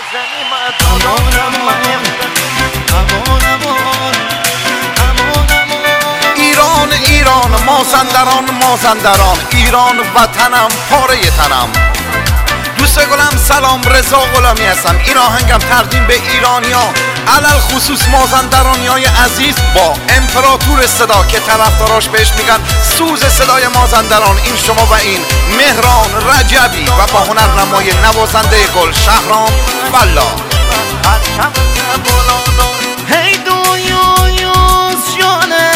ایران ایران مازندران مازندران، ایران وطنم پاره تنم. دوست گلم سلام، رضا غلامی هستم. این آهنگم تقدیم به ایرانیا، علل خصوص مازندرانیای عزیز با امپراتور صدا که طرفداراش بهش میگن سوز صدای مازندران. این شما و این مهران رجبی و با هنرنمای نوازنده گل شهرام فلا. هی دویوز جانه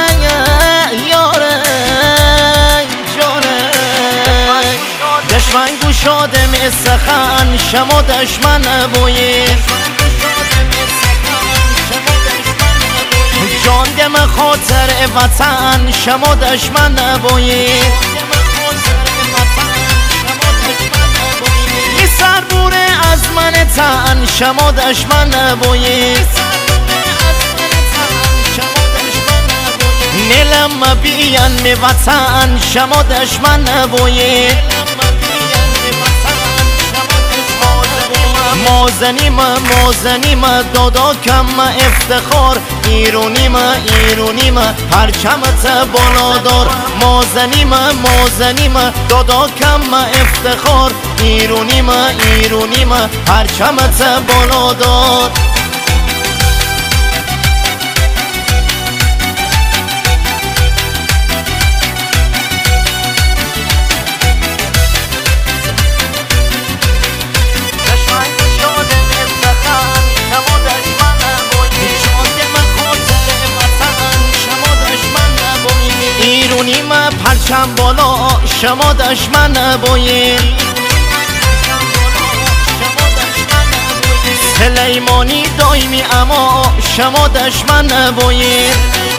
یاره جانه، دشمن گوشاده می سخن شما دشمن بویی، جان دم خاطر وطن شما دشمن بویی. این سربوره از من تن شما دشمن بویی، نیلم بیان می وطن شما دشمن بویی. مازنیم دادا کم افتخار، ایرونیم پرچمت بالادار. مازنیم دادا کم افتخار، ایرونیم پرچمت بالادار. ایرونیم پرچم بالا شما دشمن بویین، سلیمانی دایمی اما شما دشمن بویین.